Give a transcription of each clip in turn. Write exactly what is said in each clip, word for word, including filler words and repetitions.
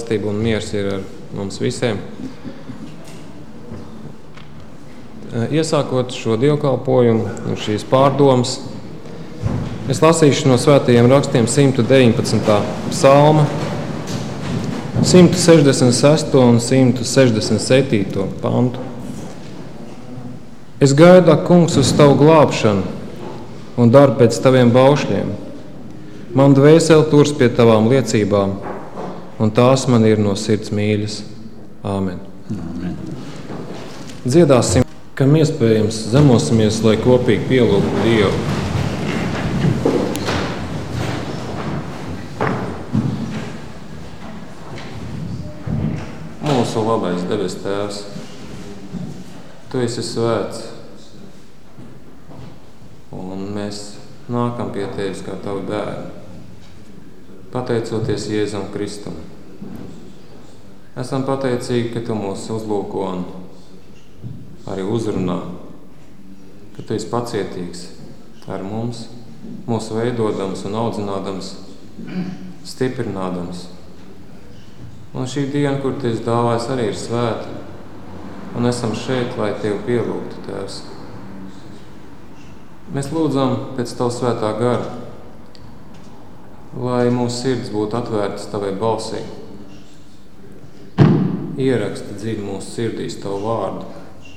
žēlastība un miers ir ar mums visiem. Iesākot šo dievkalpojumu un šīs pārdomas, es lasīšu no svētajiem rakstiem simt deviņpadsmitā psalma, simt sešdesmit sesto un simt sešdesmit septīto pantu. Es gaidu, ak, kungs, uz tavu glābšanu un daru pēc taviem baušļiem. Man dvēsele turas pie tavām liecībām, un tās man ir no sirds mīļas. Āmen. Āmen. Dziedāsim, kam iespējams zemosimies, lai kopīgi pielūgtu Dievu. Mūsu labais debes Tēvs, Tu esi svēts, un mēs nākam pie Tevis kā Tavi bērni, pateicoties Jēzum Kristum. Esam pateicīgi, ka Tu mūs uzlūko un arī uzrunā, ka Tu esi pacietīgs ar mums, mūsu veidodams un audzinādams, stiprinādams. Un šī diena, kur Tu esi dāvājis, arī ir svēta, un esam šeit, lai Tevi pielūgtu, Tēvs. Mēs lūdzam pēc Tava svētā gara, lai mūsu sirds būtu atvērtas Tavai balsī. Ieraksti dziļi mūsu sirdīs Tavu vārdu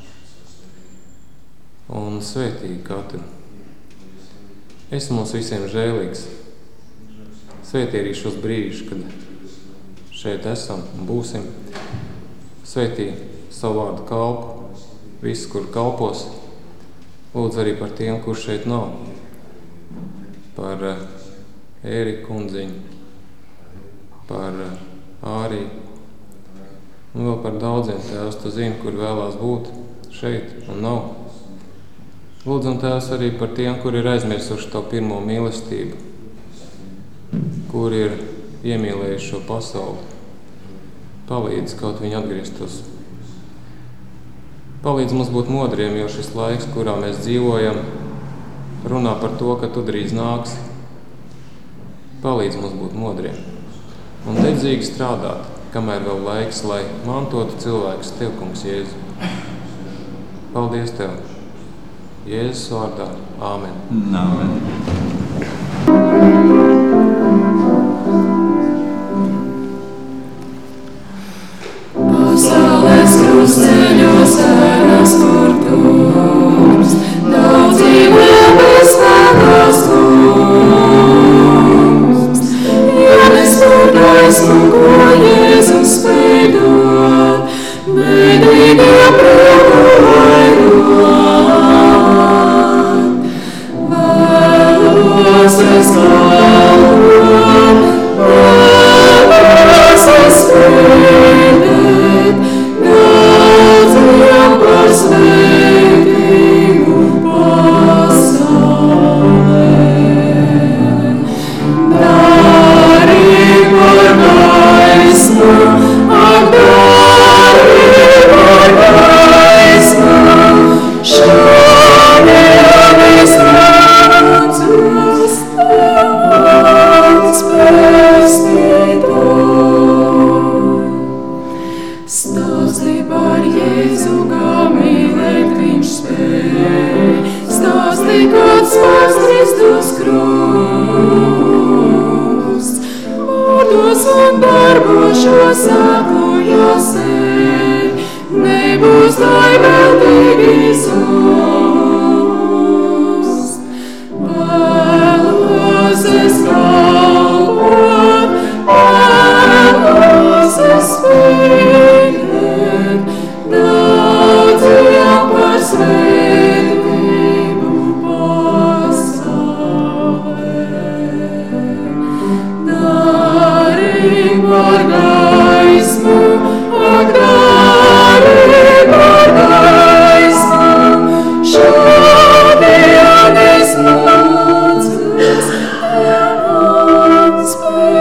un svētīgi katru. Esi mums visiem žēlīgs. Svētī arī šos brīžus, kad šeit esam un būsim. Svētī savu vārdu kalpu, visus, kur kalpos. Lūdzu arī par tiem, kur šeit nav. Par Ēriku kundziņu, par Āriju, un vēl par daudziem, Tēvs, Tu zini, kur vēlās būt šeit un nav. Lūdzam, Tēvs, arī par tiem, kur ir aizmirsuši Tavu pirmo mīlestību, kur ir iemīlējuši šo pasauli. Palīdz kaut viņu atgrieztos. Palīdz mums būt modriem, jo šis laiks, kurā mēs dzīvojam, runā par to, ka Tu drīz nāksi. Palīdz mums būt modriem un dedzīgi strādāt, kamēr vēl laiks, lai mantotu cilvēkus Tev, kungs, Jēzu. Paldies Tev! Jēzus vārdā. Āmen. Āmen. Pasaules krustceļos ēnas kurtums, daudzība bez vēlās kungs. Ienes par gaismu, ko Jēzus veidot, bēdīgie prieku vairot. Vēlos es kalpot, vēlos es spēlēt, daudziem par svētīgu pasaulē. Dari par gaismu, ak, dari par gaismu, šodien es nācos Tavs pestītāj. Stāsti par Jēzu, kā mīlēt viņš spēj, stāsti, kāds pārs Kristus krusts, vārdos un darbos šo sāpojā sēj, nebūs tai veltīgi zust. Vēlos es kalpot, vēlos es spēlēt, daudziem par svētību pasaulē. Dari par gaismu, ak, dari par gaismu, šodien es nācos Tavs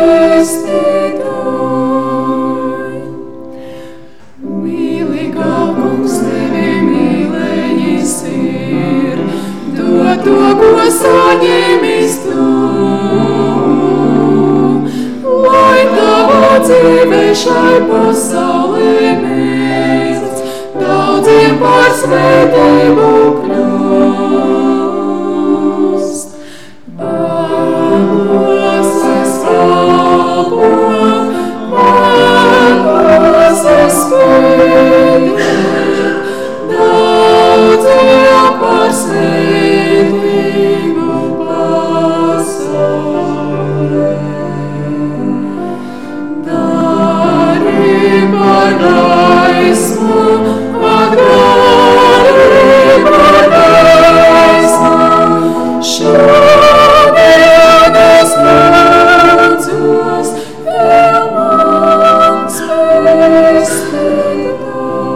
pestītāj. Mīli, kā kungs Tevi mīlējis ir, dod to, ko saņēmis Tu, lai Tava dzīve šai pasaulē mīlst, daudziem par svētību kļūst. Bēgos es kalpo, bēgos es spēju, daudziem par svētību pasaulē. Dari par gaismu, atgari par gaismu, šodien es lūdzos, vēl mans pestītājs.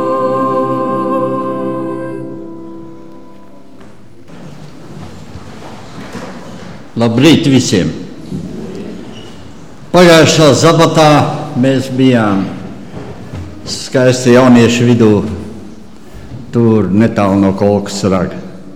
Labrīt visiem! Pagājušā sabatā mēs bijām skaisti jauniešu vidū, tur netālu no Kolkas raga.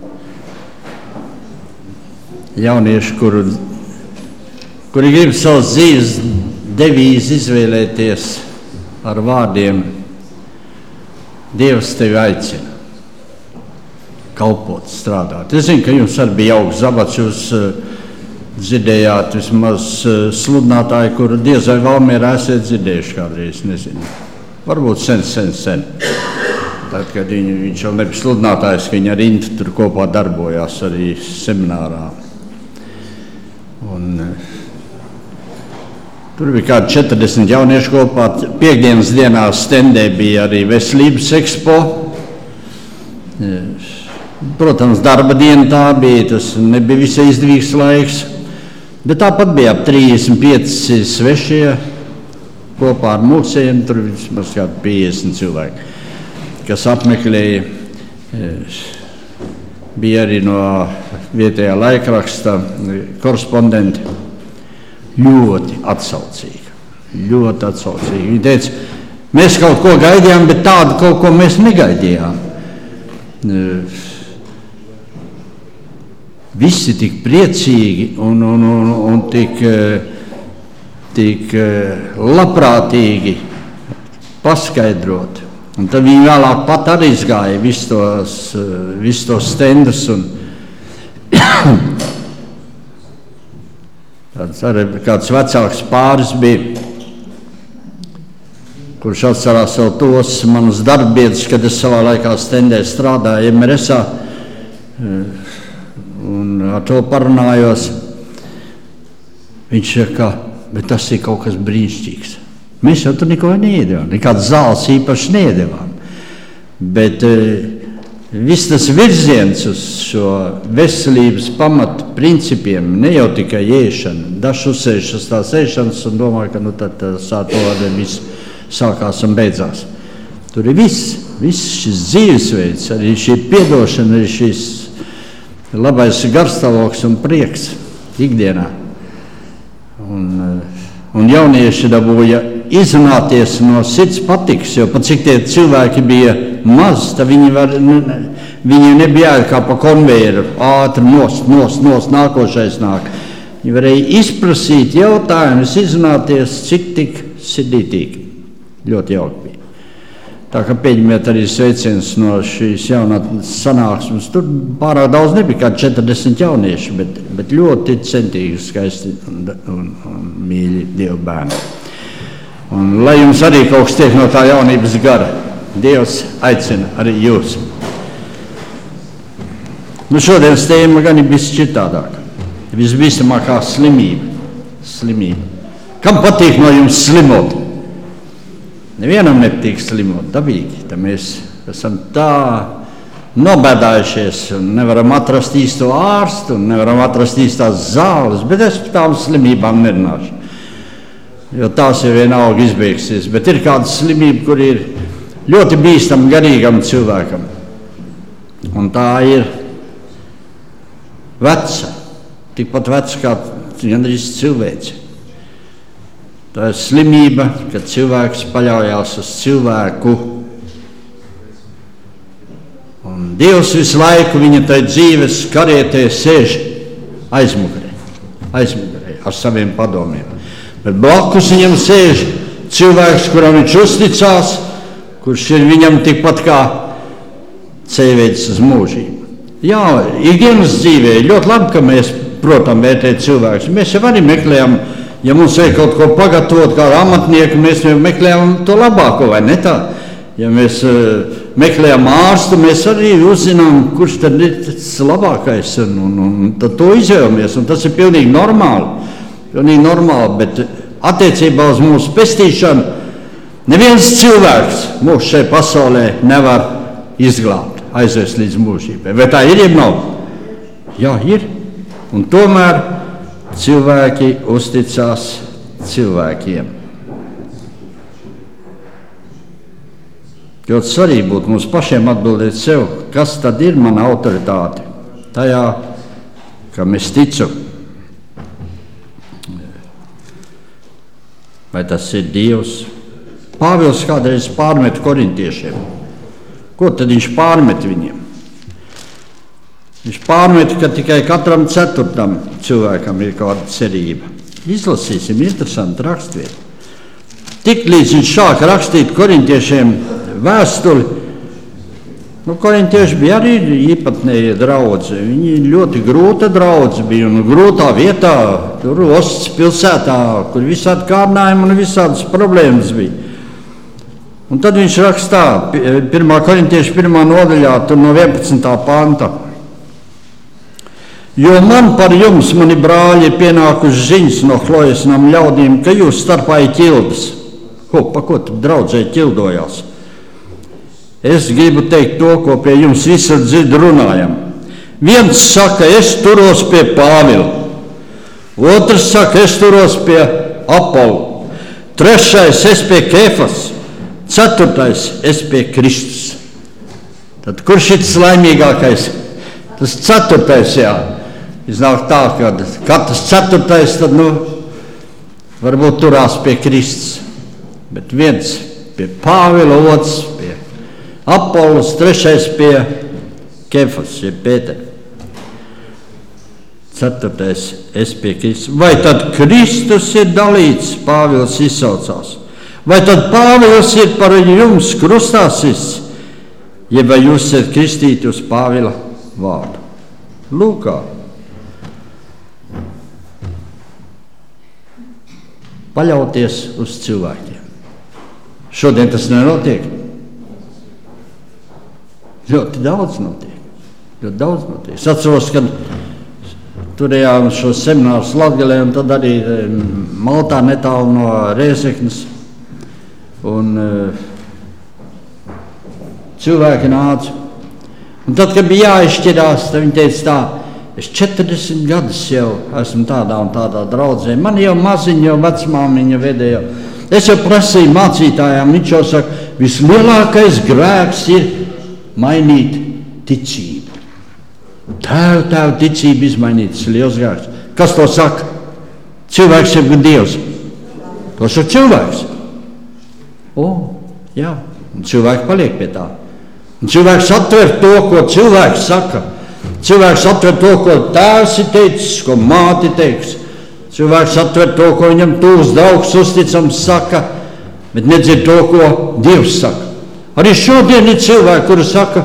Jaunieši, kuri, kuri grib savas dzīves devīzi izvēlēties ar vārdiem: Dievs tevi aicina kalpot, strādāt. Es zinu, ka jums arī bija jauks zabats, jūs uh, dzirdējāt vismaz uh, sludinātāji, kuru diez vai Valmierā esat dzirdējuši kādreiz, nezinu. Varbūt sen, sen, sen. Tad, kad viņ, viņš vēl nebija sludinātājs, ka viņi ar Intu tur kopā darbojās arī seminārā. Un, uh, tur bija kādi četrdesmit jaunieši kopā. Piektdienas dienā stendē bija arī veselības ekspo. Uh, Protams, darba diena tā bija, tas nebija visai izdevīgs laiks, bet tāpat bija ap trīsdesmit pieci svešie kopā ar mūcējiem, tur vismaz kādi piecdesmit cilvēki, kas apmeklēja. Bija arī no vietējā laikraksta korespondenti, ļoti atsaucīgi, ļoti atsaucīgi. Viņi teica, mēs kaut ko gaidījām, bet tādu kaut ko mēs negaidījām. Visi tik priecīgi un, un, un, un tik, tik labprātīgi paskaidrot. Un tad viņi vēlāk pat arī izgāja visus tos, visus tos stendus. Un tāds arī kāds vecāks pāris bija, kurš atcerās vēl tos manus darbietus, kad es savā laikā stendē strādāju M R S-ā. Un ar to parunājos. Viņš saka, bet tas ir kaut kas brīnišķīgs. Mēs jau tur neko neiedevām, nekāds zāles īpaši neiedevām. Bet e, viss tas virziens uz šo veselības pamatu principiem, ne jau tikai ēšana, dažs uzsēž uz tās ēšanas un domāju, ka nu tad tā to arī viss sākās un beidzās. Tur ir viss, viss šis dzīvesveids, arī šī piedošana, arī šis labais garstāvoklis un prieks ikdienā. Un, un jaunieši dabūja izrunāties no sirds patiks, jo pat cik tie cilvēki bija maz, tad viņi, var, viņi nebija kā pa konvejeru, ātri nost, nost, nost, nākošais nāk. Viņi varēja izprasīt jautājumus, izrunāties cik tik sirdītīgi. Ļoti jauki bija. Tā kā pieņemiet arī sveiciens no šīs jaunā sanāksmes. Tur pārāk daudz nebija, kā četrdesmit jaunieši, bet, bet ļoti centīgi, skaisti un, un, un mīļi Dievu bērni. Un lai jums arī kaut kas tiek no tā jaunības gara, Dievs aicina arī jūs. Nu šodienas tēma gan ir bijis šitādāka. Visbīstamākā slimība. Slimība. Kam patīk no jums slimot? Nevienam nepatīk slimot, dabīgi. Tad mēs esam tā nobēdājušies un nevaram atrast īsto ārstu un nevaram atrast īstās zāles, bet es par tām slimībām nerunāšu. Jo tās jau vienalga izbeigsies, bet ir kāda slimība, kur ir ļoti bīstama garīgam cilvēkam. Un tā ir veca, tikpat veca kā gandrīz cilvēci. Tā ir slimība, kad cilvēks paļaujās uz cilvēku. Un Dievs visu laiku viņa tai dzīves karietē sēž aizmugurē, aizmugurē ar saviem padomiem. Bet blakus viņam sēž cilvēks, kuram viņš uzticās, kurš ir viņam tikpat kā ceļvedis uz mūžību. Jā, ikdienas dzīvē ir ļoti labi, ka mēs, protams, vērtējam cilvēkus. Mēs jau arī meklējam, ja mums vajag kaut ko pagatavot kā amatnieku, mēs meklējam to labāko, vai ne tā? Ja mēs uh, meklējam ārstu, mēs arī uzzinām, kurš tad ir tas labākais, un, un, un tad to izvēlamies, un tas ir pilnīgi normāli, pilnīgi normāli, bet attiecībā uz mūsu pestīšanu neviens cilvēks mūsu šai pasaulē nevar izglābt, aizvest līdz mūžībai. Vai tā ir, ja nav? Jā, ir, un tomēr cilvēki uzticās cilvēkiem. Ļoti svarīgi būtu mums pašiem atbildēt sev, kas tad ir mana autoritāte tajā, kam es ticu. Vai tas ir Dievs? Pāvils kādreiz pārmet korintiešiem. Ko tad viņš pārmet viņiem? Viņš pārmet, ka tikai katram ceturtam cilvēkam ir kāda cerība. Izlasīsim, interesanti rakstvieta. Tik līdz viņš sāka rakstīt korintiešiem vēstuli, nu, korintieši bija arī īpatnēja draudze. Viņi ļoti grūta draudze bija un grūtā vietā, tur Ostas pilsētā, kur visādi kārdinājumi un visādas problēmas bija. Un tad viņš rakstā, pirmā korintieši pirmā nodaļā, tur no vienpadsmitā panta. Jo man par jums, mani brāļi, pienākuši ziņas no Chlojas nam ļaudīm, ka jūs starpā ir ķildas. Ko, pa ko tu draudzē ķildojās? Es gribu teikt to, ko pie jums visur dzird runājam. Viens saka, es turos pie Pāvila. Otrs saka, es turos pie Apolu. Trešais, es pie Kefas. Ceturtais, es pie Kristus. Tad kurš ir tas laimīgākais? Tas ceturtais, jā. Iznāk tā, ka katrs ceturtais, tad, nu, varbūt turās pie Kristus. Bet viens pie Pāvila, otrs pie Apolos, trešais pie Kefas, ja Pētera. Ceturtais, es pie Kristus. Vai tad Kristus ir dalīts, Pāvils izsaucās? Vai tad Pāvils ir par jums krustā sists? Ja vai jūs esat kristīti uz Pāvila vārdu? Lūkā. Paļauties uz cilvēkiem. Šodien tas nenotiek. Ļoti daudz notiek. Ļoti daudz notiek. Es atceros, kad turējām šos seminārus Latgalē un tad arī Maltā netālu no Rēzeknes. Un uh, cilvēki nāca. Un tad, kad bija jāizšķirās, tad viņi teica tā, es četrdesmit gadus jau esmu tādā un tādā draudzē. Man jau maziņa, jau vecmāmiņa vedēja. Es jau prasīju mācītājām, viņš jau saka, vislielākais grēks ir mainīt ticību. Tēvu, tēvu ticību izmainīt, tas ir liels grēks. Kas to saka? Cilvēks ir gan Dievs. To saka cilvēks. O, jā, un cilvēki paliek pie tā. Un cilvēks atver to, ko cilvēks saka. Cilvēks atver to, ko tēvs ir teicis, ko māti teiks. Cilvēks atver to, ko viņam tūs draugs uzticams saka, bet nedzird to, ko Dievs saka. Arī šodien ir cilvēki, kuri saka,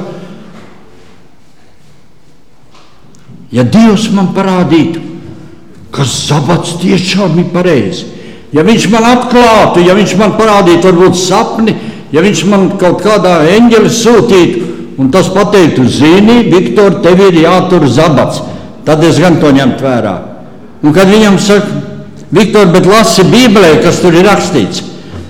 ja Dievs man parādītu, ka sabats tiešām ir pareizi, ja viņš man atklātu, ja viņš man parādītu varbūt sapni, ja viņš man kaut kādā eņģeli sūtītu, un tas pateiktu, zini, Viktor, tev ir jātur sabats, tad es gan to ņemt vērā. Un kad viņam saka, Viktor, bet lasi Bībelē, kas tur ir rakstīts,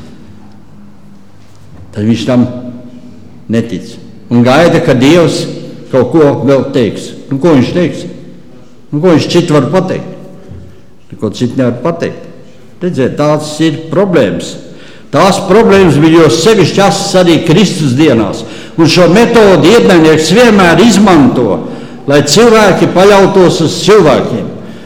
tad viņš tam netic. Un gaida, ka Dievs kaut ko vēl teiks. Nu, ko viņš teiks? Nu, ko viņš citu var pateikt? Neko citu nevar pateikt. Redziet, tās ir problēmas. Tās problēmas bija jau sevišķi asas arī Kristus dienās. Un šo metodi ienaidnieks vienmēr izmanto, lai cilvēki paļautos uz cilvēkiem.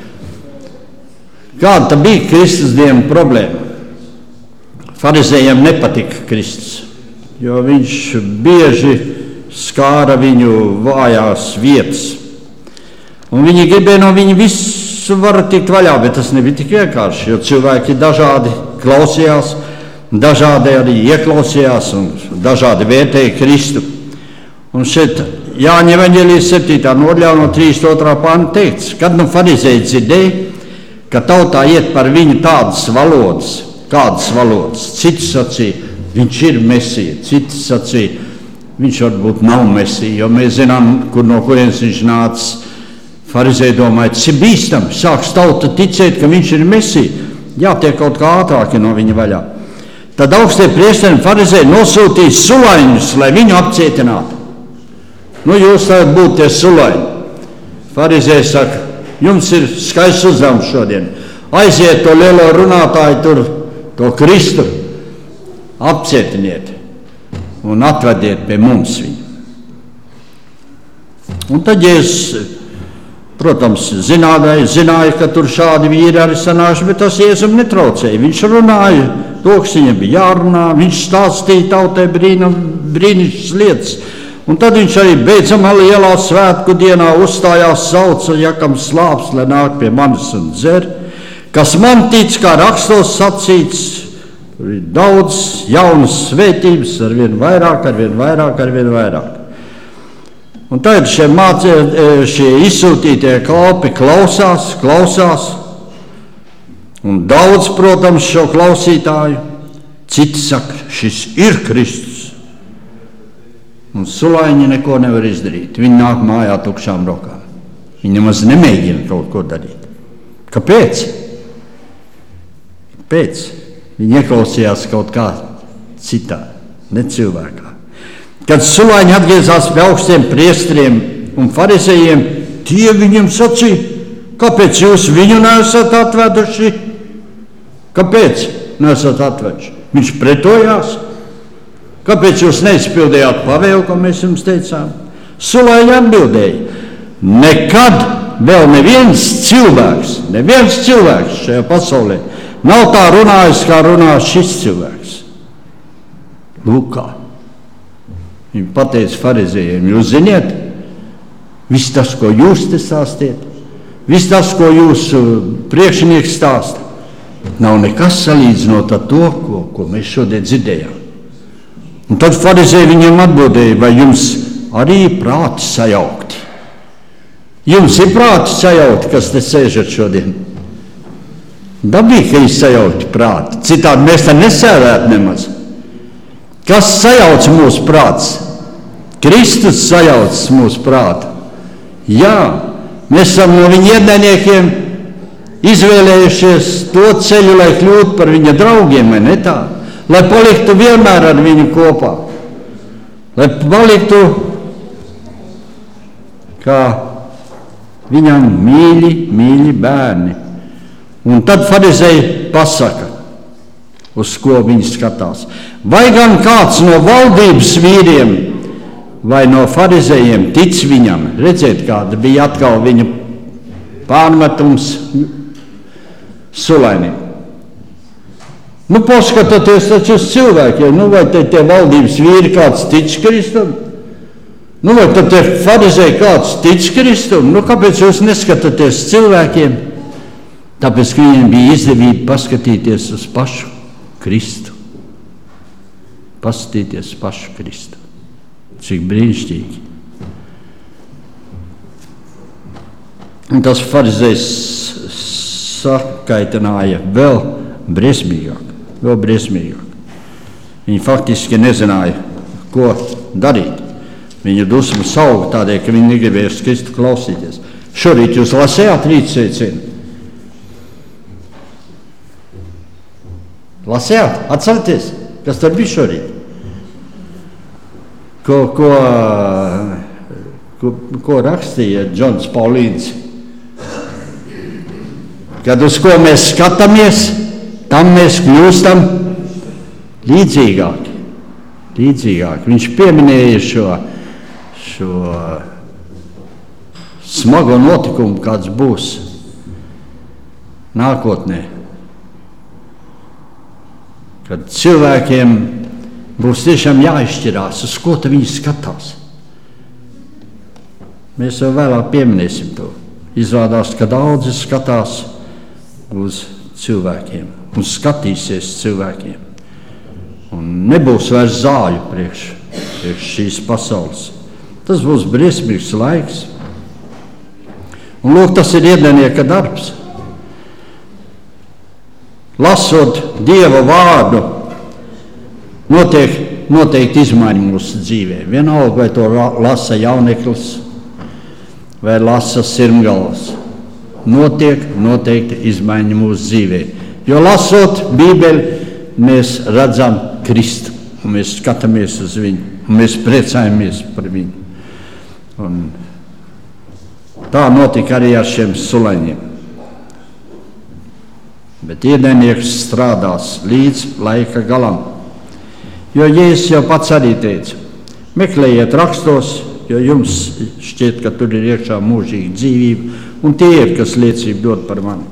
Kāda tā bija Kristus dienu problēma? Farizējiem nepatika Kristus, jo viņš bieži skāra viņu vājās vietas. Un viņi gribēja no viņa visu varu tikt vaļā, bet tas nebija tik vienkārši, jo cilvēki dažādi klausījās, dažādi arī ieklausījās un dažādi vērtēja Kristu. Un šeit Jāņa evaņģēlijas septītā nodaļā no trīsdesmit otrā panta teikts, kad nu farizēji dzirdēja, ka tautā iet par viņu tādas valodas, kādas valodas. Cits sacīja, viņš ir Mesija, cits sacīja, viņš varbūt nav Mesija, jo mēs zinām, kur no kurienes viņš nāca. Farizēji domāja, tas ir bīstami, sāks tauta ticēt, ka viņš ir Mesija, jātiek kaut kā ātrāki no viņa vaļā. Tad augstie priesteri un farizēji nosūtīja sulaiņus, lai viņu apcietinātu. Nu, jūs tagad būtu tie sulaiņi. Farizēji saka, jums ir skaists uzdevums šodien. Aiziet to lielo runātāju tur, to Kristu, apcietiniet un atvediet pie mums viņu. Un tad Jēzus, protams, zināja, zināja, ka tur šādi vīri arī sanāšu, bet tas Jēzum netraucēja. Viņš runāja to, kas viņam bija jārunā, viņš stāstīja tautai brīnišķīgas lietas. Un tad viņš arī beidzamā lielā svētku dienā uzstājās, sauca, ja kam slāps, lai nāk pie manis un dzer. Kas man tic, kā rakstos sacīts, tur ir daudz jaunas svētības, ar vien vairāk, ar vien vairāk, ar vien vairāk. Un tagad šie, mācē, šie izsūtītie kalpi klausās, klausās, un daudz, protams, šo klausītāju. Citi saka, šis ir Kristus. Un sulaiņi neko nevar izdarīt. Viņi nāk mājā tukšām rokām. Viņi nemaz nemēģina kaut ko darīt. Kāpēc? Kāpēc? Viņi ieklausījās kaut kā citā, ne cilvēkā. Kad sulaiņi atgriezās pie augstiem priesteriem un farizējiem, tie viņiem sacīja, kāpēc jūs viņu neesat atveduši? Kāpēc neesat atveduši? Viņš pretojās. Kāpēc jūs neizpildījāt pavēlu, ko mēs jums teicām? Sulaiņi atbildēja, nekad vēl neviens cilvēks, neviens cilvēks šajā pasaulē nav tā runājis, kā runā šis cilvēks. Lūk kā. Viņi pateica farizējiem, jūs ziniet, viss tas, ko jūs te stāstiet, viss tas, ko jūsu priekšnieks stāsta, nav nekas salīdzinot ar to, ko, ko mēs šodien dzirdējām. Un tad farizēji viņiem atbildēja, vai jums arī prāti sajaukti? Jums ir prāti sajaukti, kas te sēžat šodien? Dabīgi, ka ir sajaukti prāti. Citādi mēs te nesēvētu nemaz. Kas sajauc mūsu prāts? Kristus sajauc mūsu prātu. Jā, mēs esam no viņa ienaidniekiem izvēlējušies to ceļu, lai kļūtu par viņa draugiem, vai ne tā? Lai paliktu vienmēr ar viņu kopā, lai paliktu kā viņam mīļi, mīļi bērni. Un tad farizēji pasaka, uz ko viņi skatās. Vai gan kāds no valdības vīriem vai no farizējiem tic viņam? Redziet, kāda bija atkal viņa pārmetums sulainim. Nu, paskatieties taču uz cilvēkiem, nu, vai te tie valdības vīri kāds tic Kristum? Nu, vai tad te farizēji kāds tic Kristum? Nu, kāpēc jūs neskatāties cilvēkiem? Tāpēc, ka viņiem bija izdevība paskatīties uz pašu Kristu. Paskatīties uz pašu Kristu. Cik brīnišķīgi. Un tas farizējs sakaitināja vēl briesmīgāk. Vēl briesmīgāk. Viņi faktiski nezināja, ko darīt. Viņu dusmu sauga tādēļ, ka viņi negribēja uz Kristu klausīties. Šorīt jūs lasējāt rītsveicienu? Lasējāt? Atcerieties, kas tur bija šorīt? Ko, ko, ko, ko rakstīja Džons Paulīns? Kad uz ko mēs skatāmies, tam mēs kļūstam līdzīgāki. Līdzīgāki. Viņš pieminēja šo, šo smago notikumu, kāds būs nākotnē. Kad cilvēkiem būs tiešām jāizšķirās, uz ko tad viņi skatās. Mēs jau vēlāk pieminēsim to. Izrādās, ka daudzi skatās uz cilvēkiem un skatīsies cilvēkiem. Un nebūs vairs zāļu priekš, priekš šīs pasaules. Tas būs briesmīgs laiks. Un lūk, tas ir iedenieka darbs. Lasot Dieva vārdu, notiek noteikti izmaiņa mūsu dzīvē. Vienalga, vai to lasa jauneklis, vai lasa sirmgalvas. Notiek noteikti izmaiņa mūsu dzīvē. Jo lasot Bībeli, mēs redzam Kristu, un mēs skatāmies uz viņu, un mēs priecājamies par viņu. Un tā notika arī ar šiem suleņiem. Bet iedenieks strādās līdz laika galam. Jo Jēzus jau pats arī teica, meklējiet rakstos, jo jums šķiet, ka tur ir iekšā mūžīga dzīvība, un tie ir, kas liecību dod par mani.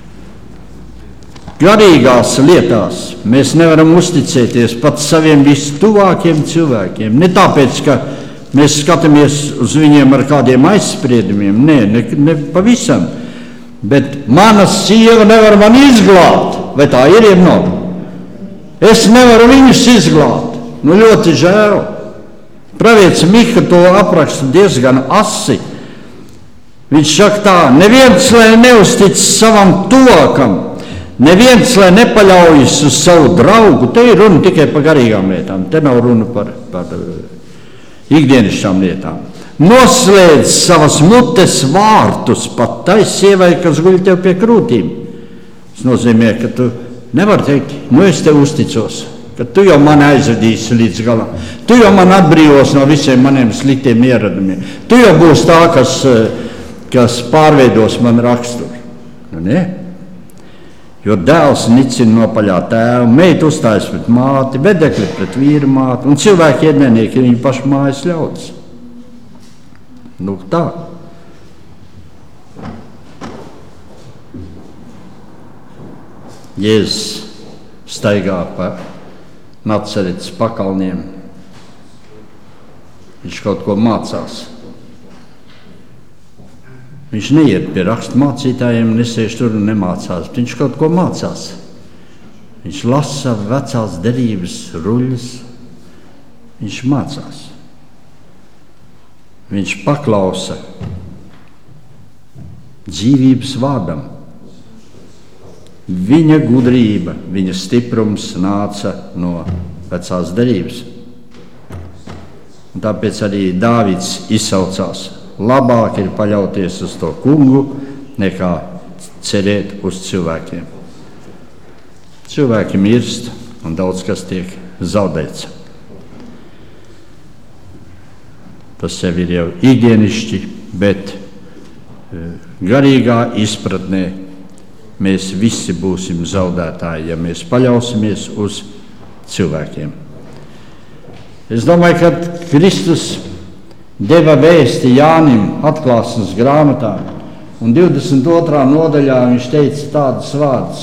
Garīgās lietās mēs nevaram uzticēties pat saviem vistuvākiem cilvēkiem. Ne tāpēc, ka mēs skatāmies uz viņiem ar kādiem aizspriedumiem, nē, ne, ne pavisam. Bet mana sieva nevar man izglābt, vai tā ir, ja nav? Es nevaru viņus izglābt. Nu, ļoti žēl. Pravietis Miha to apraksta diezgan asi. Viņš saka tā, neviens, lai neuztic savam tuvākam, neviens, lai nepaļaujas uz savu draugu. Te ir runa tikai par garīgām lietām, te nav runa par, par ikdienišķām lietām. Noslēdz savas mutes vārtus pat tai sievai, kas guļ tev pie krūtīm. Tas nozīmē, ka tu nevar teikt, nu es tev uzticos, ka tu jau mani aizvedīsi līdz galam. Tu jau man atbrīvos no visiem maniem sliktiem ieradumiem. Tu jau būs tā, kas, kas pārveidos man raksturu. Nu, ne? Jo dēls nicina nopaļā tēvu, meita uzstājas pret māti, vedekļi pret vīru māti, un cilvēki iednieki ir viņu pašu mājas ļaudis. Nu, tā. Jēzus staigā pa Nacaretes pakalniem. Viņš kaut ko mācās. Viņš neiet pie rakstmācītājiem, nesēž tur un nemācās. Viņš kaut ko mācās. Viņš lasa vecās derības ruļas. Viņš mācās. Viņš paklausa dzīvības vārdam. Viņa gudrība, viņa stiprums nāca no vecās derības. Un tāpēc arī Dāvids izsaucās, labāk ir paļauties uz to kungu, nekā cerēt uz cilvēkiem. Cilvēki mirst, un daudz kas tiek zaudēts. Tas jau ir jau ikdienišķi, bet garīgā izpratnē mēs visi būsim zaudētāji, ja mēs paļausimies uz cilvēkiem. Es domāju, ka Kristus deva vēsti Jānim atklāsmes grāmatā, un divdesmit otrā nodaļā viņš teica tādus vārdus,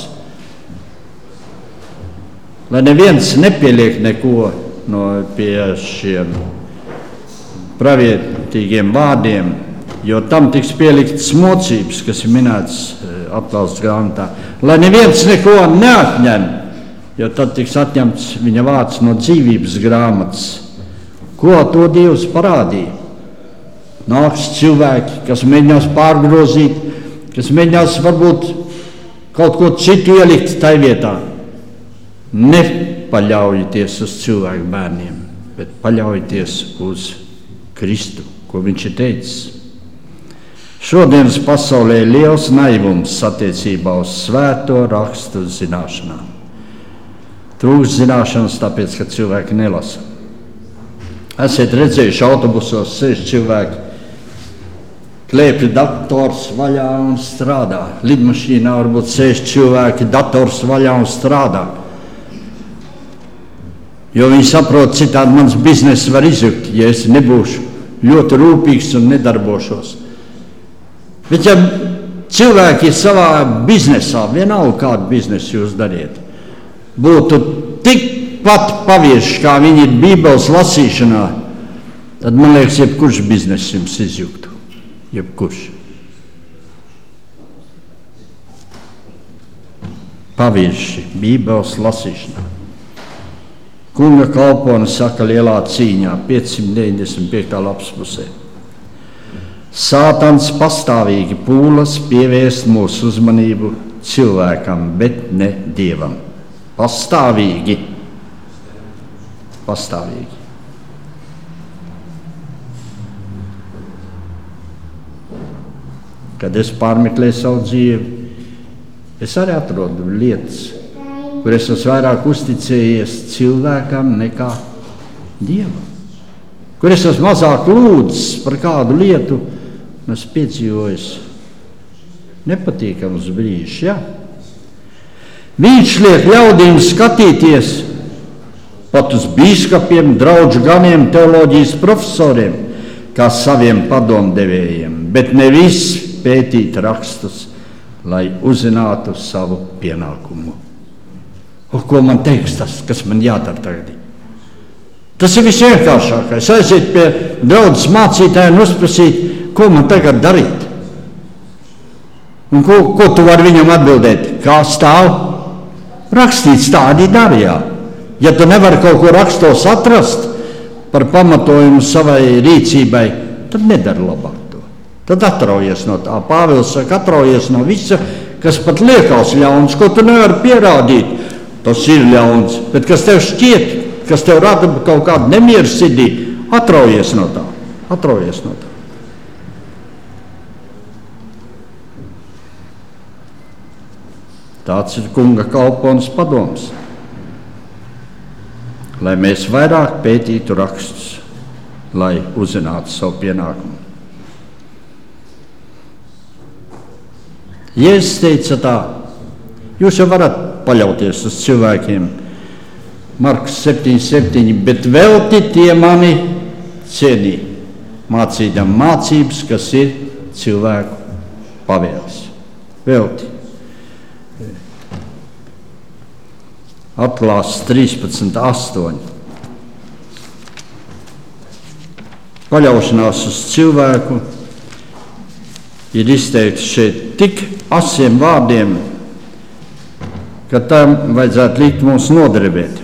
lai neviens nepieliek neko no pie šiem pravietīgiem vārdiem, jo tam tiks pieliktas mocības, kas ir minētas atklāsmes grāmatā. Lai neviens neko neatņem, jo tad tiks atņemts viņa vārds no dzīvības grāmatas. Ko to Dievs parādīja? Nāks cilvēki, kas mēģinās pārgrozīt, kas mēģinās varbūt kaut ko citu ielikt tai vietā. Nepaļaujieties uz cilvēku bērniem, bet paļaujieties uz Kristu, ko viņš ir teicis. Šodienas pasaulē ir liels naivums attiecībā uz svēto rakstu zināšanām. Trūkst zināšanas, tāpēc, ka cilvēki nelasa. Esat redzējuši autobusos, sēž cilvēki, klēpj dators vaļā un strādā. Lidmašīnā varbūt sēž cilvēki, dators vaļā un strādā. Jo viņi saprot, citādi mans bizness var izjukt, ja es nebūšu ļoti rūpīgs un nedarbošos. Bet ja cilvēki savā biznesā, vienalga kādu biznesu jūs dariet, būtu tikpat pavieši, kā viņi ir Bībeles lasīšanā, tad, man liekas, jebkurš bizness jums izjuktu. Jebkurš. Pavieši Bībeles lasīšanā. Kunga kalponis saka lielā cīņā, piecsimt deviņdesmit piekta lapas pusē. Sātans pastāvīgi pūlas pievērst mūsu uzmanību cilvēkam, bet ne Dievam. Pastāvīgi. Pastāvīgi. Kad es pārmeklēju savu dzīvi, es arī atrodu lietas, kur es esmu vairāk uzticējies cilvēkam nekā Dievam. Kur es esmu mazāk lūdzis par kādu lietu, un es piedzīvoju nepatīkamus brīžus. Ja? Viņš liek ļaudīm skatīties pat uz bīskapiem, draudžu ganiem, teoloģijas profesoriem, kā saviem padomdevējiem, bet nevis pētīt rakstus, lai uzzinātu savu pienākumu. Un ko man teiks tas, kas man jādara tagad? Tas ir visvienkāršākais. Aiziet pie draudzes mācītāja un uzprasīt, ko man tagad darīt. Un ko, ko tu vari viņam atbildēt? Kā stāv? Rakstīts tādi darījā. Ja tu nevari kaut ko rakstos atrast par pamatojumu savai rīcībai, tad nedari labāk to. Tad atraujies no tā. Pāvils saka, atraujies no visa, kas pat liekas ļauns, ko tu nevari pierādīt. Tas ir ļauns, bet kas tev šķiet, kas tev rada kaut kādu nemieru sirdī, atraujies no tā. Atraujies no tā. Tāds ir kunga kalponis padoms. Lai mēs vairāk pētītu rakstus, lai uzzinātu savu pienākumu. Jēzus teica tā, jūs jau varat paļauties uz cilvēkiem. Marks septiņi septiņi, bet velti tie mani cienī, mācīdam mācības, kas ir cilvēku pavēles. Velti. Atklāsmes trīspadsmit astoņi. Paļaušanās uz cilvēku ir izteikts šeit tik asiem vārdiem, ka tam vajadzētu likt mums nodarbēt.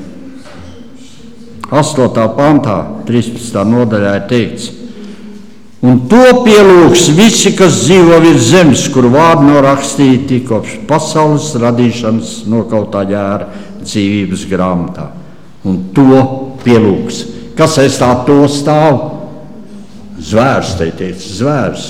astotā pantā, trīspadsmitā nodaļā ir teikts, un to pielūgs visi, kas dzīvo virs zemes, kur vārdi norakstīti kopš pasaules radīšanas nokautā ģēra dzīvības grāmatā. Un to pielūgs. Kas aiz tā to stāv? Zvērs, te teica, zvērs.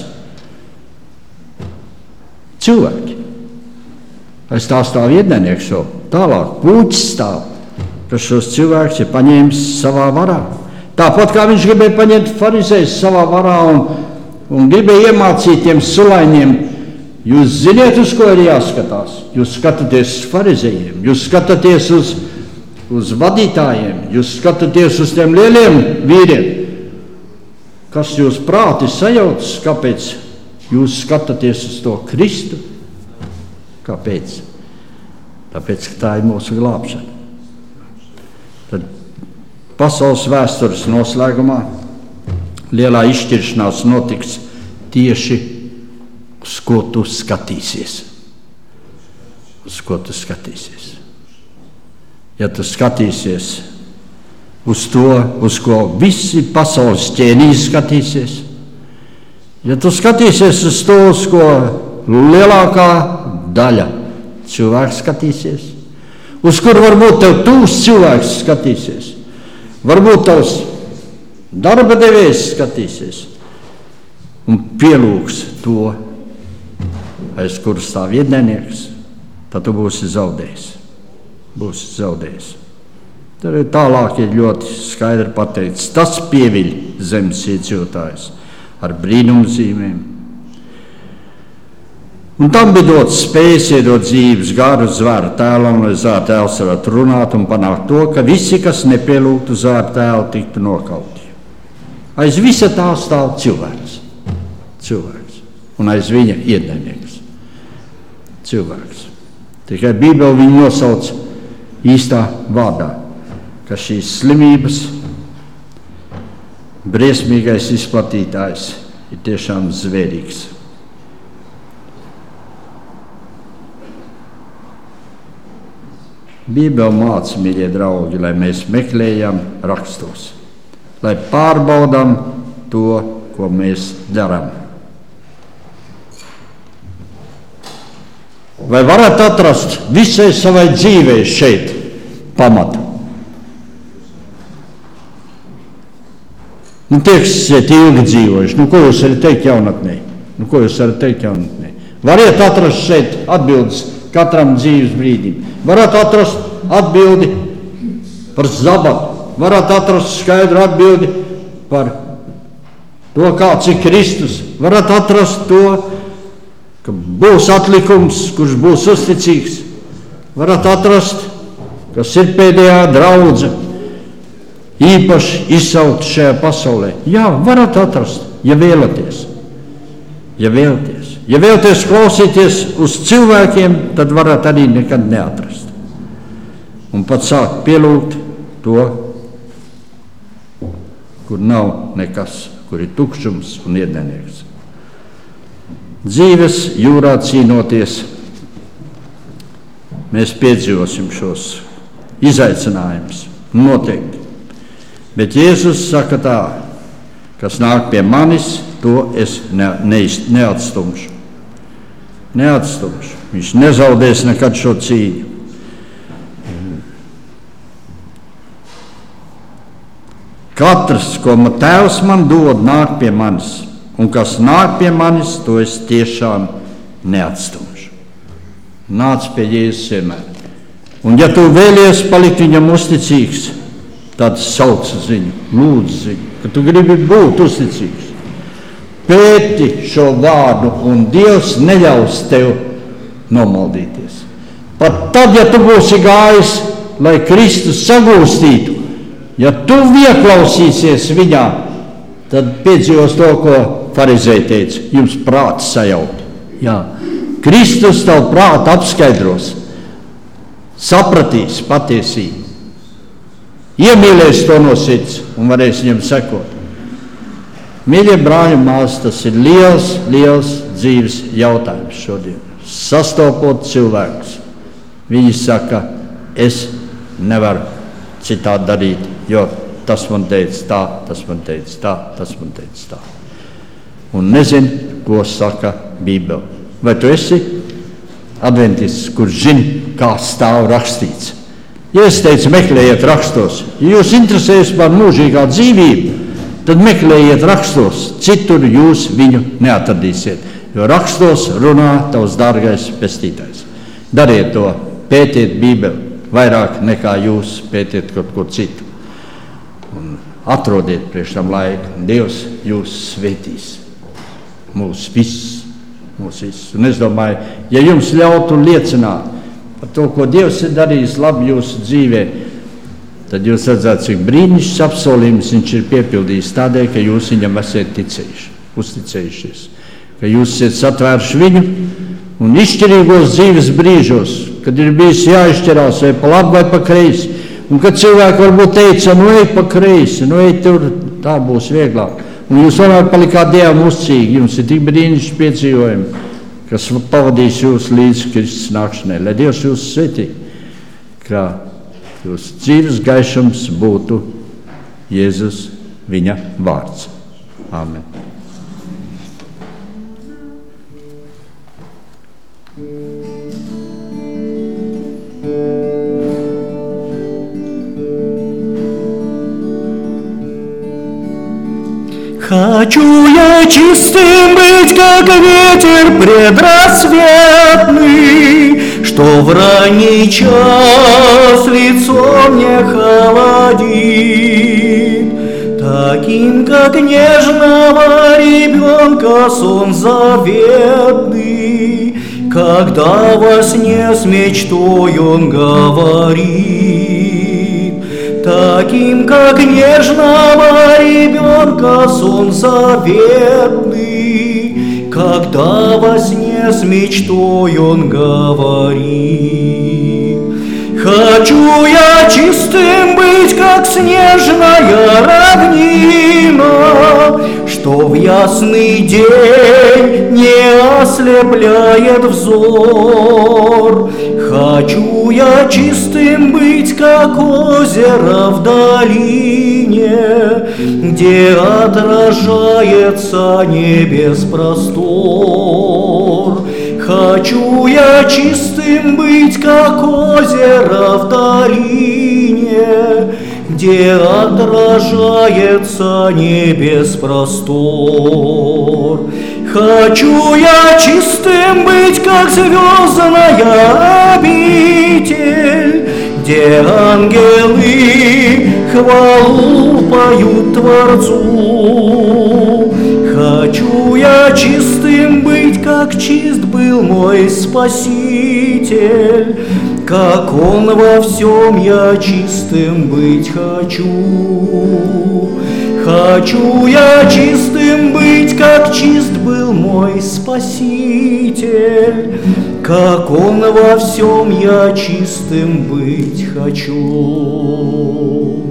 Cilvēki. Aiz tā stāv ienaidnieks jau. Tālāk, puķis stāv, kas šos cilvēkus ir paņēmis savā varā. Tāpat kā viņš gribēja paņemt farizējus savā varā un, un gribēja iemācīt tiem sulaiņiem, jūs ziniet, uz ko ir jāskatās. Jūs skatāties uz farizējiem, jūs skatāties uz, uz vadītājiem, jūs skatāties uz tiem lieliem vīriem. Kas jūs prāti sajaucas, kāpēc jūs skatāties uz to Kristu? Kāpēc? Tāpēc, ka tā ir mūsu glābšana. Tad pasaules vēstures noslēgumā lielā izšķiršanās notiks tieši uz ko tu skatīsies. Uz ko tu skatīsies. Ja tu skatīsies uz to, uz ko visi pasaules ķēnīs skatīsies, ja tu skatīsies uz to, uz ko lielākā daļa cilvēks skatīsies, uz kur varbūt tev tūs cilvēks skatīsies, varbūt tavs darba devējs skatīsies un pielūgs to, aiz kuras stāv ienaidnieks, tad tu būsi zaudējis. Būsi zaudējis. Tad tālāk ir ļoti skaidri pateikts, tas pieviļ zemes iedzīvotājus ar brīnumzīmēm. Un tam bija dots spējas iedot dzīves garu zvēra tēlam, lai zvēra tēls varētu runāt un panākt to, ka visi, kas nepielūgtu zvēra tēlu, tiktu nokauti. Aiz visa tā stāv cilvēks. Cilvēks. Un aiz viņa ienaidnieks. Cilvēks. Tikai Bībele viņu nosauc īstā vārdā, ka šīs slimības briesmīgais izplatītājs ir tiešām zvērīgs. Bībele māca, mīļie draugi, lai mēs meklējam rakstos, lai pārbaudam to, ko mēs darām. Vai varat atrast visai savai dzīvei šeit pamatu? Nu, tie, kas esat ilgi dzīvojuši, nu, ko jūs varat teikt jaunatnē? Nu, ko jūs varat teikt jaunatnē? Variet atrast šeit atbildes katram dzīves brīdim. Varat atrast atbildi par zabatu. Varat atrast skaidru atbildi par to, kāds ir Kristus. Varat atrast to, ka būs atlikums, kurš būs uzticīgs. Varat atrast, kas ir pēdējā draudze, īpaši izsaukt šajā pasaulē. Jā, varat atrast, ja vēlaties. Ja vēlaties. Ja vēlaties klausīties uz cilvēkiem, tad varat arī nekad neatrast. Un pat sākt pielūgt to, kur nav nekas, kur ir tukšums un iedenieks. Dzīves jūrā cīnoties, mēs piedzīvosim šos izaicinājumus, noteikti. Bet Jēzus saka tā, kas nāk pie manis, to es ne, ne, neatstumšu. Neatstumšu. Viņš nezaudēs nekad šo cīņu. Katrs, ko man tēvs man dod, nāk pie manis. Un kas nāk pie manis, to es tiešām neatstumšu. Nāc pie Jēzus vienmēr. Un ja tu vēlies palikt viņam uzticīgs, tad sauc ziņu, lūdz ziņu, ka tu gribi būt uzticīgs. Pēti šo vārdu, un Dievs neļaus tev nomaldīties. Pat tad, ja tu būsi gājis, lai Kristus sagūstītu, ja tu ieklausīsies viņā, tad piedzīvos to, ko farizēji teica, jums prāts sajaut. Jā, Kristus tavu prātu apskaidros, sapratīs patiesību, iemīlēs to no sirds un varēs viņam sekot. Mīļie brāļi un māsas, tas ir liels, liels dzīves jautājums šodien. Sastopot cilvēkus, viņi saka, es nevaru citādi darīt, jo tas man teica tā, tas man teica tā, tas man teica tā. Un nezin, ko saka Bībele. Vai tu esi adventists, kurš zina, kā stāv rakstīts? Ja es teicu, meklējiet rakstos, ja jūs interesējas par mūžīgā dzīvību, tad meklējiet rakstos, citur jūs viņu neatradīsiet, jo rakstos runā tavs dārgais pestītājs. Dariet to, pētiet Bībeli, vairāk nekā jūs pētiet kaut ko citu. Un atrodiet priekš tam laiku, un Dievs jūs svētīs. Mūs viss, mūs viss. Un es domāju, ja jums ļautu un liecināt par to, ko Dievs ir darījis labi jūsu dzīvē, tad jūs redzētu, cik brīnišķīgs apsolījums viņš ir piepildījis tādēļ, ka jūs viņam esat ticējuši, uzticējušies, ka jūs esat satvēruši viņu un izšķirīgos dzīves brīžos, kad ir bijis jāizšķirās vai pa labi vai pa kreisi, un kad cilvēki varbūt teica, nu ej pa kreisi, nu ej tur, tā būs vieglāk. Un jūs tomēr palikāt Dievam uzcīgi, jums ir tik brīnišķīgi piedzīvojumi, kas pavadīs jūs līdz Kristus nākšanai. Lai Dievs jūs svētī, ka jūsu dzīves gaišums būtu Jēzus viņa vārds. Āmen. Хочу я чистым быть, как ветер предрассветный, что в ранний час лицо мне холодит. Таким, как нежного ребенка сон заветный, когда во сне с мечтой он говорит. Таким, как нежного ребенка сон заветный, когда во сне с мечтой он говорит. Хочу я чистым быть, как снежная равнина, что в ясный день не ослепляет взор. Хочу я чистым быть, как озеро в долине, где отражается небес простор. Хочу я чистым быть, как озеро в долине, где отражается небес простор. Хочу я чистым быть, как звездная обитель, где ангелы хвалу поют Творцу. Хочу я чистым быть, как чист был мой Спаситель, как Он во всем я чистым быть хочу. Хочу я чистым быть, как чист был мой Спаситель, как Он во всем я чистым быть хочу.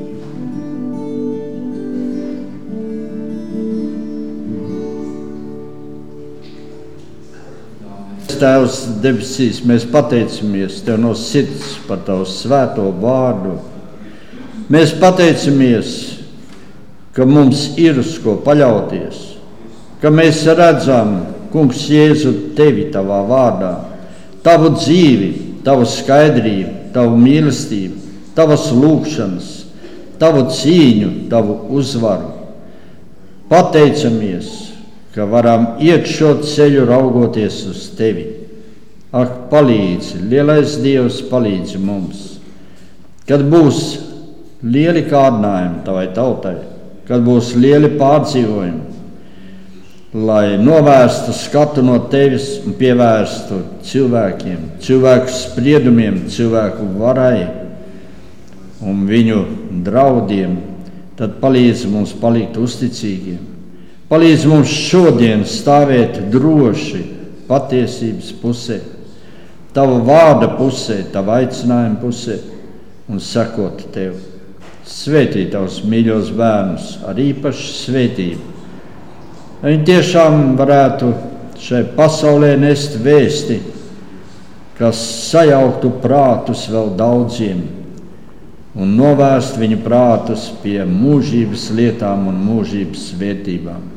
Tēvs debesīs, mēs pateicamies Tev no sirds par Tavu svēto vārdu. Mēs pateicamies, ka mums ir uz ko paļauties, ka mēs redzam, Kungs Jēzu, Tevi Tavā vārdā, Tavu dzīvi, Tavu skaidrību, Tavu mīlestību, Tavas lūgšanas, Tavu cīņu, Tavu uzvaru. Pateicamies, ka varam iet šo ceļu raugoties uz Tevi. Ak, palīdzi, lielais Dievs, palīdzi mums. Kad būs lieli kārdinājumi Tavai tautai, kad būs lieli pārdzīvojumi, lai novērstu skatu no Tevis un pievērstu cilvēkiem, cilvēku spriedumiem, cilvēku varai un viņu draudiem, tad palīdzi mums palikt uzticīgiem. Palīdz mums šodien stāvēt droši patiesības pusē, Tava vārda pusē, Tava aicinājuma pusē un sekot Tev. Svētī Tavus mīļos bērnus ar īpašu svētību. Viņi tiešām varētu šai pasaulē nest vēsti, kas sajauktu prātus vēl daudziem un novērst viņu prātus pie mūžības lietām un mūžības vērtībām.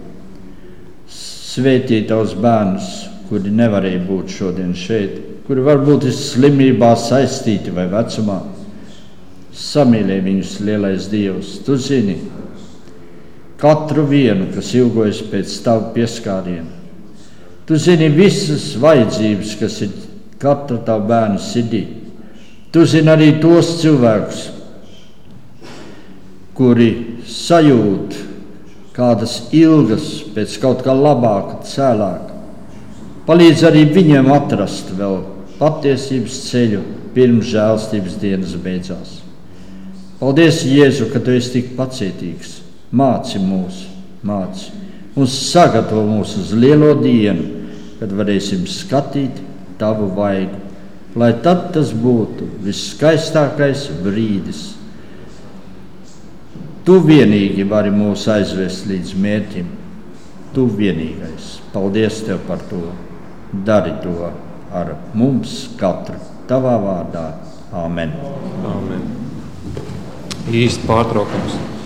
Svētī Tavus bērnus, kuri nevarēja būt šodien šeit, kuri varbūt ir slimībā saistīti vai vecumā. Samīlē viņus, lielais Dievs. Tu zini katru vienu, kas ilgojas pēc Tava pieskāriena. Tu zini visas vajadzības, kas ir katra Tava bērna sirdī. Tu zini arī tos cilvēkus, kuri sajūt kādas ilgas pēc kaut kā labāka, cēlāka. Palīdz arī viņiem atrast vēl patiesības ceļu pirms žēlstības dienas beidzās. Paldies, Jēzu, ka Tu esi tik pacietīgs. Māci mūs, māci un sagatavo mūs uz lielo dienu, kad varēsim skatīt Tavu vaigu, lai tad tas būtu viskaistākais brīdis. Tu vienīgi vari mūs aizvest līdz mērķim. Tu vienīgais. Paldies Tev par to. Dari to ar mums katru Tavā vārdā. Āmen. Āmen. Īsti pārtraukums.